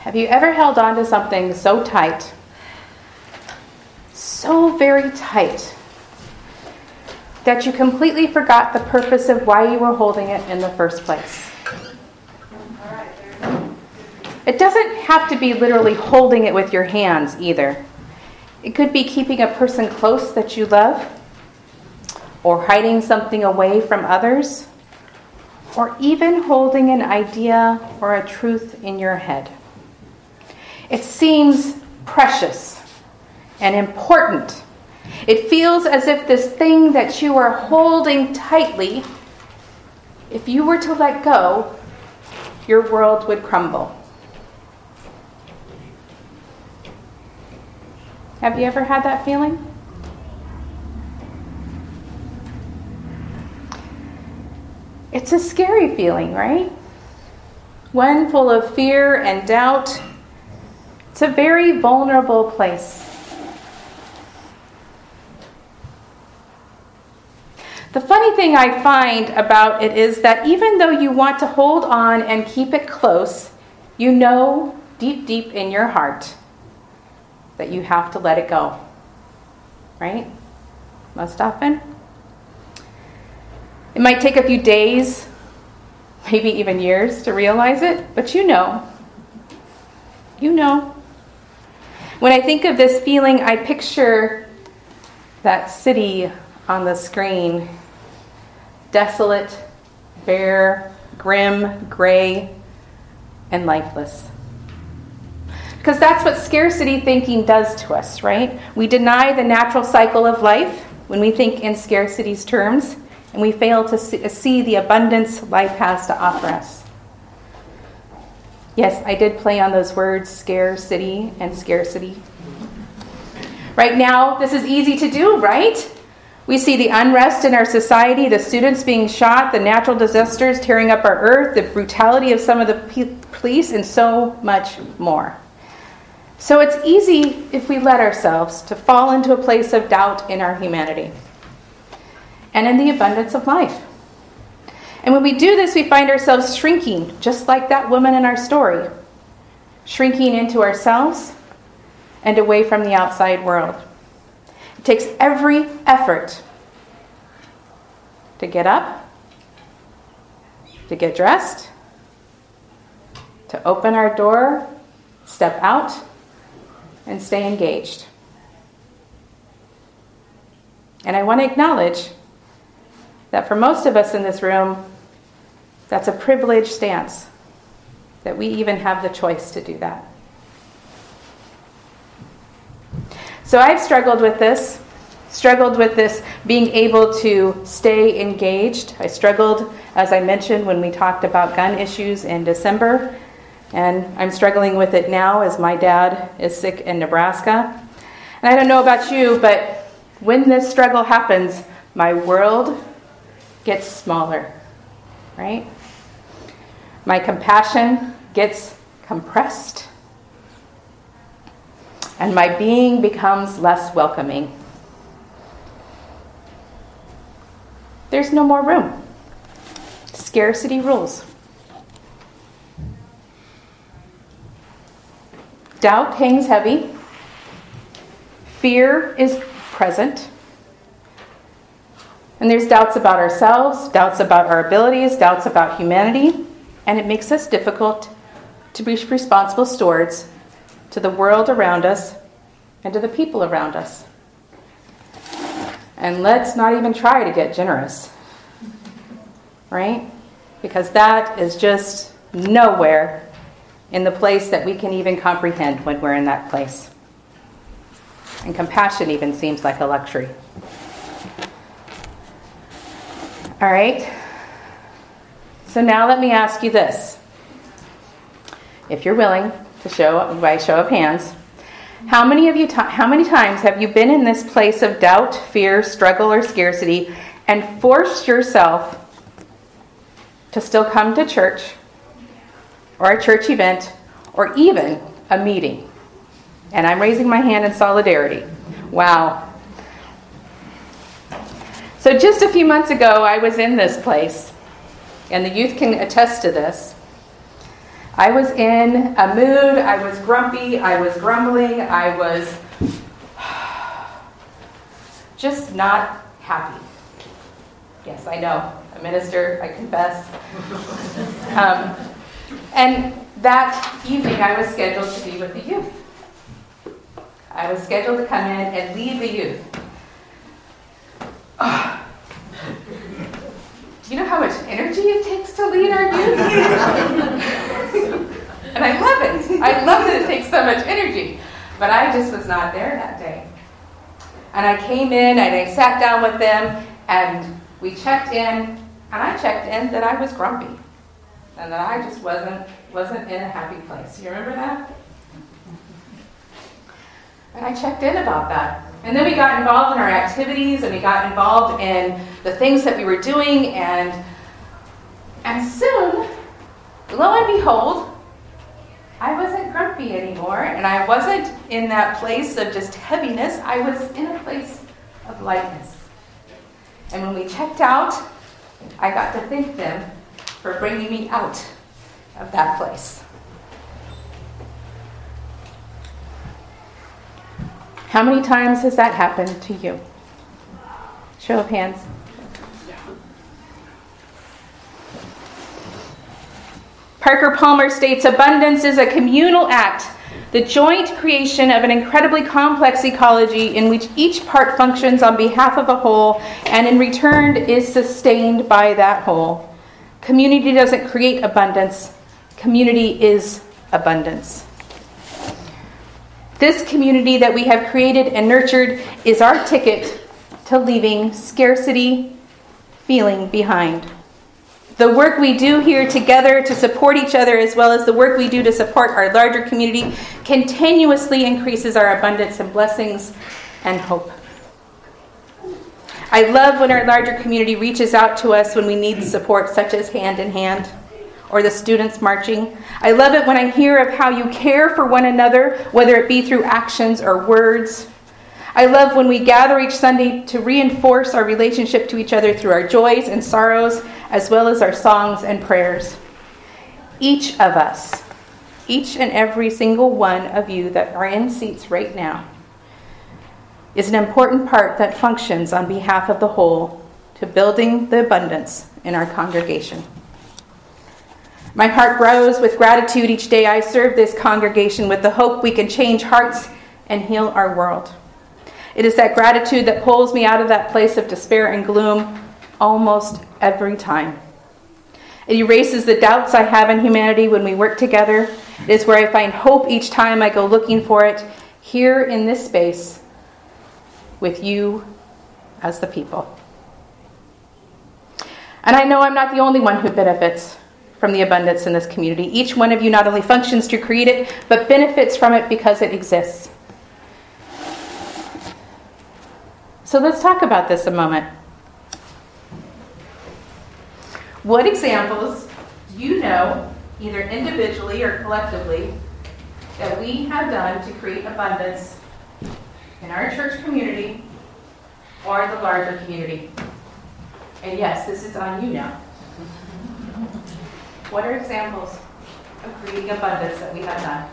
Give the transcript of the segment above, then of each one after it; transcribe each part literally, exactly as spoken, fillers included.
Have you ever held on to something so tight, so very tight, that you completely forgot the purpose of why you were holding it in the first place? It doesn't have to be literally holding it with your hands either. It could be keeping a person close that you love, or hiding something away from others, or even holding an idea or a truth in your head. It seems precious and important. It feels as if this thing that you are holding tightly, if you were to let go, your world would crumble. Have you ever had that feeling? It's a scary feeling, right? One full of fear and doubt. It's a very vulnerable place. The funny thing I find about it is that even though you want to hold on and keep it close, you know deep, deep in your heart that you have to let it go. Right? Most often. It might take a few days, maybe even years to realize it, but you know. You know. When I think of this feeling, I picture that city on the screen. Desolate, bare, grim, gray, and lifeless. Because that's what scarcity thinking does to us, right? We deny the natural cycle of life when we think in scarcity's terms, and we fail to see the abundance life has to offer us. Yes, I did play on those words, scarcity and scarcity. Right now, this is easy to do, right? We see the unrest in our society, the students being shot, the natural disasters tearing up our earth, the brutality of some of the police, and so much more. So it's easy, if we let ourselves, to fall into a place of doubt in our humanity and in the abundance of life. And when we do this, we find ourselves shrinking, just like that woman in our story, shrinking into ourselves and away from the outside world. It takes every effort to get up, to get dressed, to open our door, step out, and stay engaged. And I want to acknowledge that for most of us in this room, that's a privileged stance, that we even have the choice to do that. So I've struggled with this, struggled with this being able to stay engaged. I struggled, as I mentioned, when we talked about gun issues in December, and I'm struggling with it now as my dad is sick in Nebraska. And I don't know about you, but when this struggle happens, my world gets smaller, right? My compassion gets compressed, and my being becomes less welcoming. There's no more room. Scarcity rules. Doubt hangs heavy. Fear is present. And there's doubts about ourselves, doubts about our abilities, doubts about humanity, and it makes us difficult to be responsible stewards to the world around us and to the people around us. And let's not even try to get generous, right? Because that is just nowhere in the place that we can even comprehend when we're in that place. And compassion even seems like a luxury. All right. So now let me ask you this. If you're willing to show by show of hands, how many of you, t- how many times have you been in this place of doubt, fear, struggle, or scarcity and forced yourself to still come to church or a church event or even a meeting? And I'm raising my hand in solidarity. Wow. So just a few months ago, I was in this place, and the youth can attest to this. I was in a mood, I was grumpy, I was grumbling, I was just not happy. Yes, I know, a minister, I confess. Um, and that evening I was scheduled to be with the youth. I was scheduled to come in and lead the youth. Oh. Do you know how much energy it takes to lead our youth? And I love it. I love that it takes so much energy. But I just was not there that day. And I came in and I sat down with them and we checked in, and I checked in that I was grumpy and that I just wasn't wasn't in a happy place. You remember that? And I checked in about that. And then we got involved in our activities, and we got involved in the things that we were doing, and and soon, lo and behold, I wasn't grumpy anymore, and I wasn't in that place of just heaviness. I was in a place of lightness. And when we checked out, I got to thank them for bringing me out of that place. How many times has that happened to you? Show of hands. Parker Palmer states, abundance is a communal act, the joint creation of an incredibly complex ecology in which each part functions on behalf of a whole and in return is sustained by that whole. Community doesn't create abundance. Community is abundance. This community that we have created and nurtured is our ticket to leaving scarcity feeling behind. The work we do here together to support each other, as well as the work we do to support our larger community, continuously increases our abundance and blessings and hope. I love when our larger community reaches out to us when we need support, such as Hand in Hand or the students marching. I love it when I hear of how you care for one another, whether it be through actions or words. I love when we gather each Sunday to reinforce our relationship to each other through our joys and sorrows, as well as our songs and prayers. Each of us, each and every single one of you that are in seats right now, is an important part that functions on behalf of the whole to building the abundance in our congregation. My heart grows with gratitude each day I serve this congregation with the hope we can change hearts and heal our world. It is that gratitude that pulls me out of that place of despair and gloom almost every time. It erases the doubts I have in humanity when we work together. It is where I find hope each time I go looking for it, here in this space with you as the people. And I know I'm not the only one who benefits from the abundance in this community. Each one of you not only functions to create it, but benefits from it because it exists. So let's talk about this a moment. What examples do you know, either individually or collectively, that we have done to create abundance in our church community or the larger community? And yes, this is on you now. What are examples of creating abundance that we have done?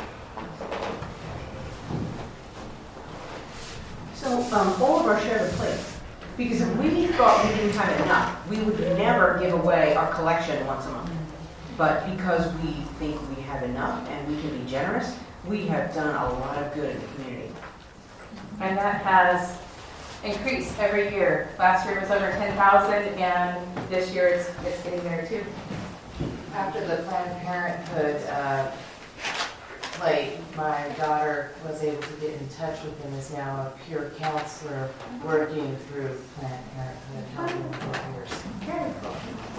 So um, all of our share the plate. Because if we thought we didn't have enough, we would never give away our collection once a month. But because we think we have enough and we can be generous, we have done a lot of good in the community. And that has increased every year. Last year it was over ten thousand, and this year it's, it's getting there too. After the Planned Parenthood uh, plate, my daughter was able to get in touch with him, is now a peer counselor working through Planned Parenthood, helping with four years. Very cool.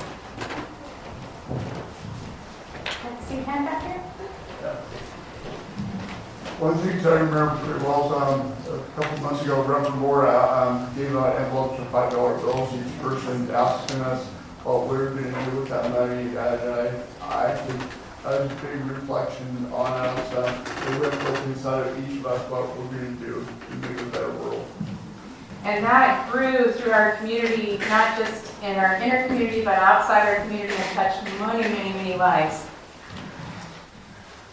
Let's see, hand back here. One thing I remember pretty well, um, a couple of months ago, Reverend Mora um, gave out envelopes of five dollar bills each person, asking us what we were going to do with that money. And I, I actually had a big reflection on us. Um, we went with inside of each of us what we're going to do to make a better world. And that grew through our community, not just in our inner community, but outside our community, and touched many, many, many lives.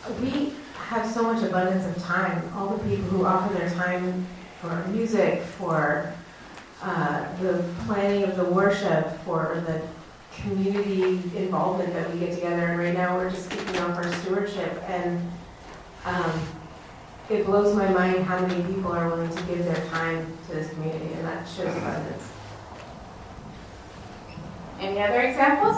we have so much abundance of time. All the people who offer their time for music, for uh, the planning of the worship, for the community involvement that we get together. And right now we're just kicking off our stewardship, and um, it blows my mind how many people are willing to give their time to this community, and that shows abundance. Any other examples?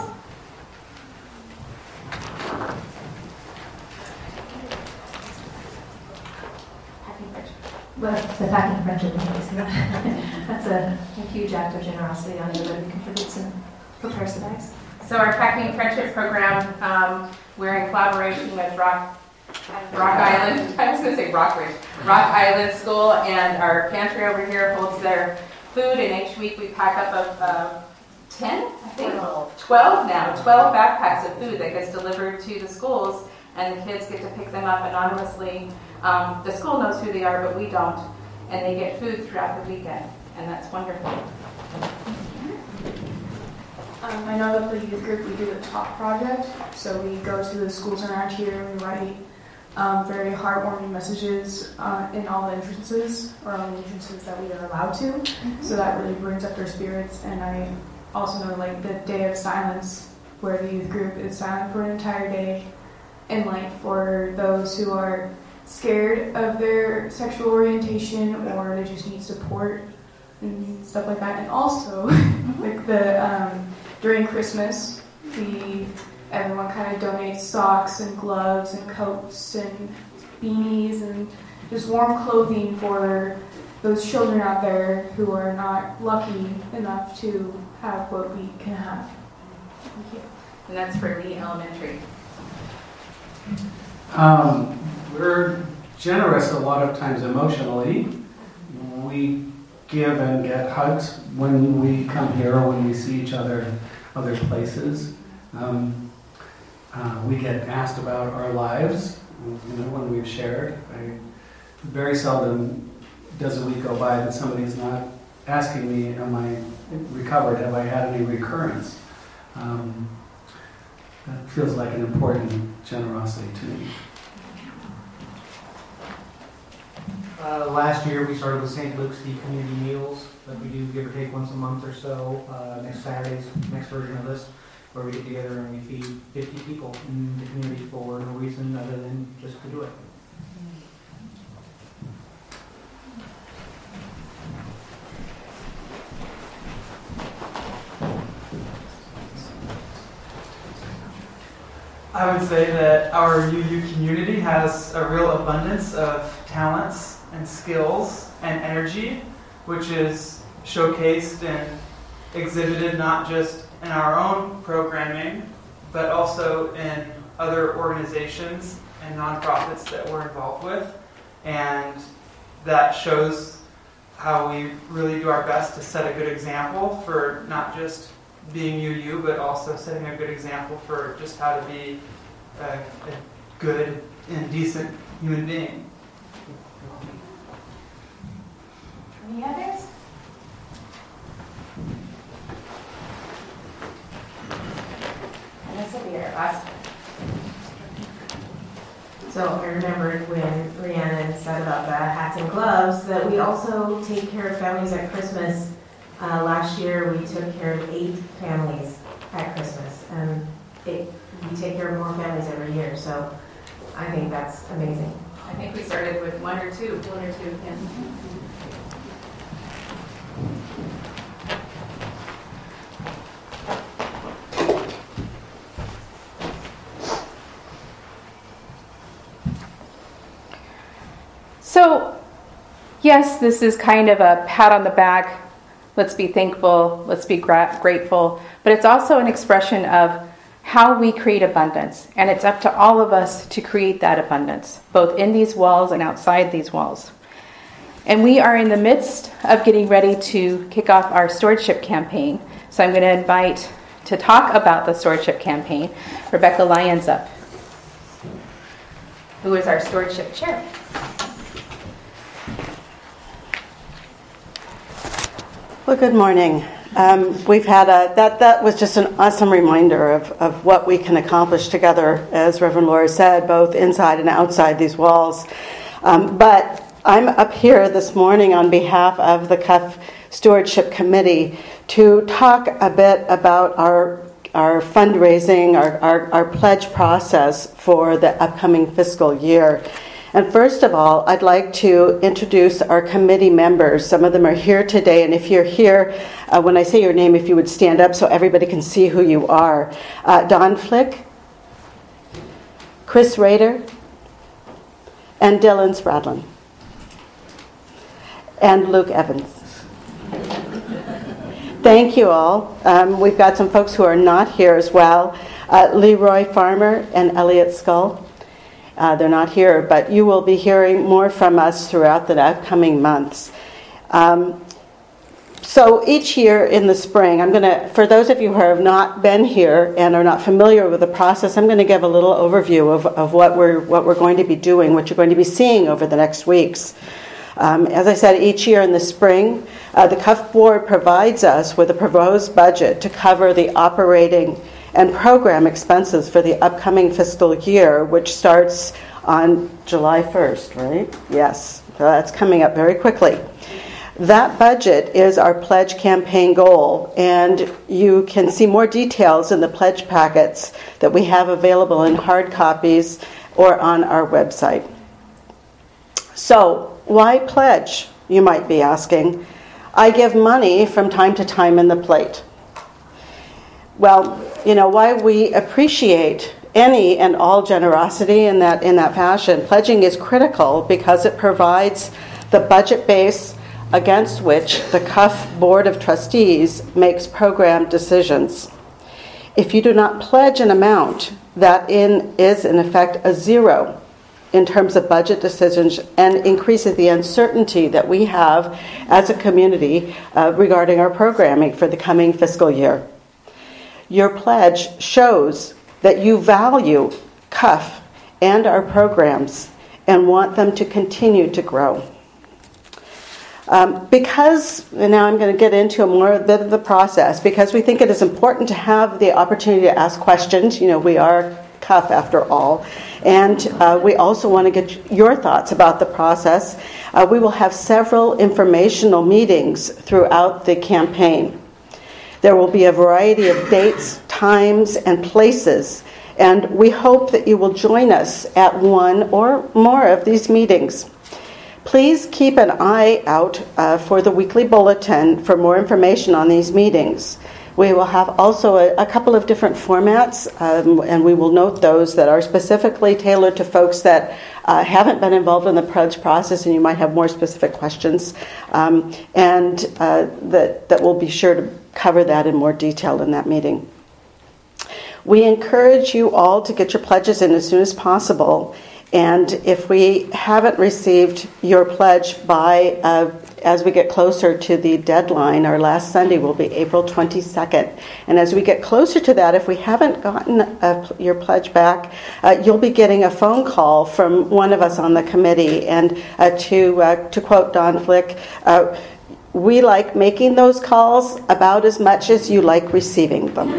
Well, the packing friendship days. That's a, a huge act of generosity on everybody who contributes and prepares the bags. So our Packing Friendship program, um, we're in collaboration with Rock Rock Island. I was going to say Rockridge, Rock Island School, and our pantry over here holds their food. And each week we pack up of uh, ten, I think, twelve now, twelve backpacks of food that gets delivered to the schools, and the kids get to pick them up anonymously. Um, the school knows who they are, but we don't, and they get food throughout the weekend, and that's wonderful. Um, I know that the youth group, we do the TALK project, so we go to the schools around here and we write um, very heartwarming messages uh, in all the entrances, or on the entrances that we are allowed to, mm-hmm. So that really brings up their spirits. And I also know like the day of silence, where the youth group is silent for an entire day, and like for those who are scared of their sexual orientation or they just need support and stuff like that. And also, like the um, during Christmas, we everyone kind of donates socks and gloves and coats and beanies and just warm clothing for those children out there who are not lucky enough to have what we can have. Thank you. And that's for Lee Elementary. Um, we're generous a lot of times emotionally. We give and get hugs when we come here or when we see each other in other places. Um, uh, we get asked about our lives, you know, when we've shared. I, very seldom does a week go by that somebody's not asking me, am I recovered? Have I had any recurrence? Um, that feels like an important generosity to me. Uh, last year we started with Saint Luke's Deep Community Meals that we do give or take once a month or so. Uh, next Saturday's next version of this, where we get together and we feed fifty people in the community for no reason other than just to do it. I would say that our U U community has a real abundance of talents and skills and energy, which is showcased and exhibited not just in our own programming, but also in other organizations and nonprofits that we're involved with. And that shows how we really do our best to set a good example for not just being U U, but also setting a good example for just how to be a, a good and decent human being. Any others? And this will be our last one. So I remembered when Rhiannon said about the hats and gloves that we also take care of families at Christmas. Uh, last year we took care of eight families at Christmas, and it, we take care of more families every year. So I think that's amazing. I think we started with one or two. One or two, yeah. So, yes, this is kind of a pat on the back. Let's be thankful. Let's be gra- grateful. But it's also an expression of how we create abundance. And it's up to all of us to create that abundance, both in these walls and outside these walls. And we are in the midst of getting ready to kick off our stewardship campaign. So I'm going to invite to talk about the stewardship campaign, Rebecca Lyons up, who is our stewardship chair. Well, good morning. Um, we've had a, that, that was just an awesome reminder of, of what we can accomplish together, as Reverend Laura said, both inside and outside these walls. Um, but I'm up here this morning on behalf of the C U F Stewardship Committee to talk a bit about our our fundraising, our, our, our pledge process for the upcoming fiscal year. And first of all, I'd like to introduce our committee members. Some of them are here today, and if you're here, uh, when I say your name, if you would stand up so everybody can see who you are. Uh, Don Flick, Chris Rader, and Dylan Spradlin, and Luke Evans. Thank you all. Um, we've got some folks who are not here as well. Uh, Leroy Farmer and Elliot Skull. Uh, they're not here, but you will be hearing more from us throughout the upcoming months. Um, so each year in the spring, I'm going to, for those of you who have not been here and are not familiar with the process, I'm going to give a little overview of, of what we're what we're going to be doing, what you're going to be seeing over the next weeks. Um, as I said, each year in the spring, uh, the C U F Board provides us with a proposed budget to cover the operating and program expenses for the upcoming fiscal year, which starts on July first, right? Yes, so that's coming up very quickly. That budget is our pledge campaign goal, and you can see more details in the pledge packets that we have available in hard copies or on our website. So, why pledge, you might be asking? I give money from time to time in the plate. Well, you know, why we appreciate any and all generosity in that in that fashion. Pledging is critical because it provides the budget base against which the C U F Board of Trustees makes program decisions. If you do not pledge an amount, that in is in effect a zero in terms of budget decisions, and increases the uncertainty that we have as a community uh, regarding our programming for the coming fiscal year. Your pledge shows that you value C U F and our programs and want them to continue to grow. Um, because, and now I'm going to get into a more a bit of the process, because we think it is important to have the opportunity to ask questions. You know, we are C U F after all. And uh, we also want to get your thoughts about the process. Uh, we will have several informational meetings throughout the campaign. There will be a variety of dates, times, and places, and we hope that you will join us at one or more of these meetings. Please keep an eye out uh, for the weekly bulletin for more information on these meetings. We will have also a, a couple of different formats, um, and we will note those that are specifically tailored to folks that uh, haven't been involved in the pledge process, and you might have more specific questions, um, and uh, that, that we'll be sure to cover that in more detail in that meeting. We encourage you all to get your pledges in as soon as possible, and if we haven't received your pledge by uh, as we get closer to the deadline, our last Sunday will be April twenty-second. And as we get closer to that, if we haven't gotten a, your pledge back, uh, you'll be getting a phone call from one of us on the committee. And uh, to uh, to quote Don Flick, uh, we like making those calls about as much as you like receiving them.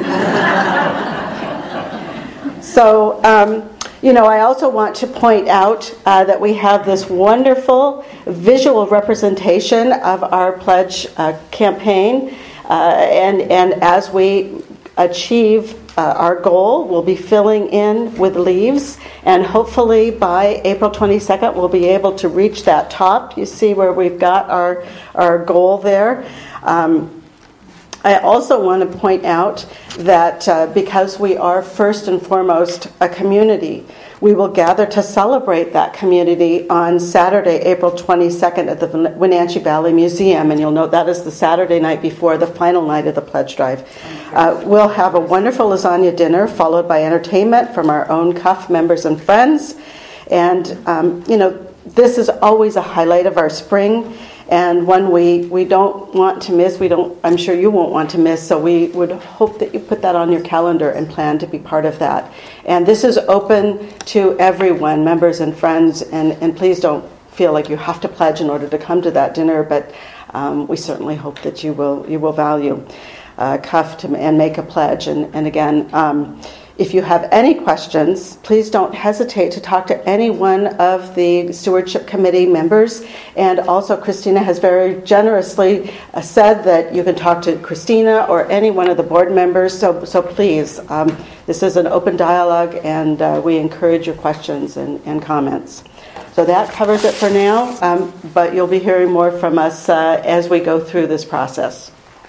So, um, you know, I also want to point out uh, that we have this wonderful visual representation of our pledge uh, campaign. Uh, and, and as we achieve uh, our goal, we'll be filling in with leaves. And hopefully by April twenty-second, we'll be able to reach that top. You see where we've got our, our goal there. Um, I also want to point out that uh, because we are first and foremost a community, we will gather to celebrate that community on Saturday, April twenty-second at the Wenatchee Valley Museum. And you'll note that is the Saturday night before the final night of the pledge drive. Uh, we'll have a wonderful lasagna dinner followed by entertainment from our own C U F members and friends. And, um, you know, this is always a highlight of our spring. And one we, we don't want to miss. We don't. I'm sure you won't want to miss. So we would hope that you put that on your calendar and plan to be part of that. And this is open to everyone, members and friends. And, and please don't feel like you have to pledge in order to come to that dinner. But um, we certainly hope that you will you will value. Uh, cuff to, and make a pledge. And, and again, um, if you have any questions, please don't hesitate to talk to any one of the Stewardship Committee members. And also, Christina has very generously uh, said that you can talk to Christina or any one of the board members. So, so please, um, this is an open dialogue, and uh, we encourage your questions and, and comments. So that covers it for now, um, but you'll be hearing more from us uh, as we go through this process.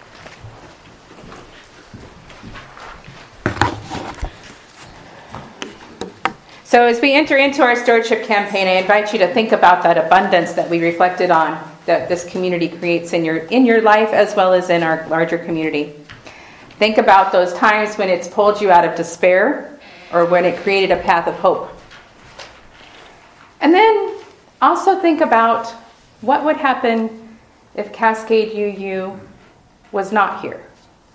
So as we enter into our stewardship campaign, I invite you to think about that abundance that we reflected on, that this community creates in your in your life as well as in our larger community. Think about those times when it's pulled you out of despair or when it created a path of hope. And then also think about what would happen if Cascade U U was not here.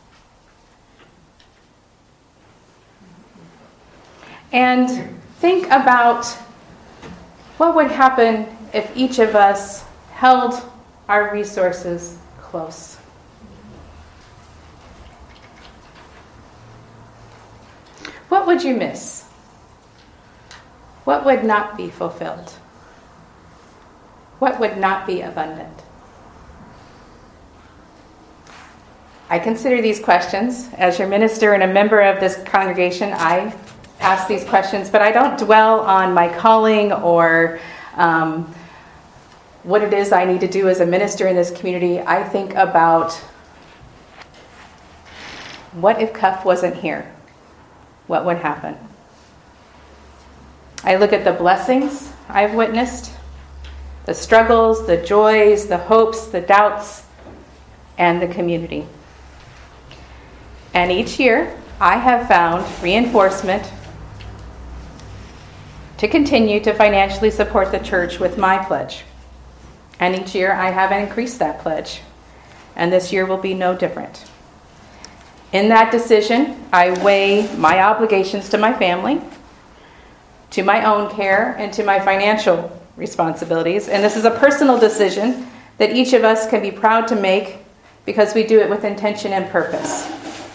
And think about what would happen if each of us held our resources close. What would you miss? What would not be fulfilled? What would not be abundant? I consider these questions. As your minister and a member of this congregation, I ask these questions, but I don't dwell on my calling or um, what it is I need to do as a minister in this community. I think about what if Cuff wasn't here? What would happen? I look at the blessings I've witnessed, the struggles, the joys, the hopes, the doubts, and the community. And each year, I have found reinforcement to continue to financially support the church with my pledge. And each year I have increased that pledge. And this year will be no different. In that decision, I weigh my obligations to my family, to my own care, and to my financial responsibilities. And this is a personal decision that each of us can be proud to make because we do it with intention and purpose.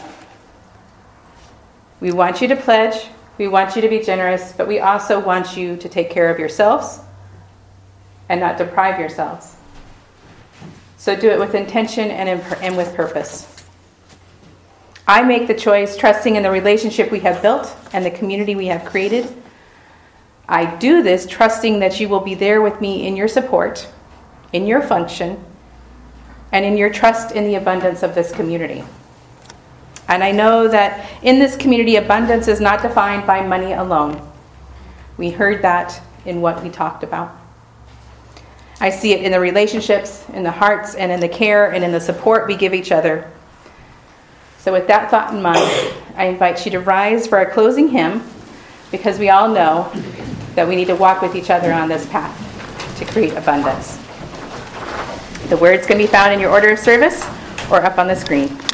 We want you to pledge. We want you to be generous, but we also want you to take care of yourselves and not deprive yourselves. So do it with intention and, in, and with purpose. I make the choice trusting in the relationship we have built and the community we have created. I do this trusting that you will be there with me in your support, in your function, and in your trust in the abundance of this community. And I know that in this community, abundance is not defined by money alone. We heard that in what we talked about. I see it in the relationships, in the hearts, and in the care, and in the support we give each other. So with that thought in mind, I invite you to rise for our closing hymn, because we all know that we need to walk with each other on this path to create abundance. The words can be found in your order of service or up on the screen.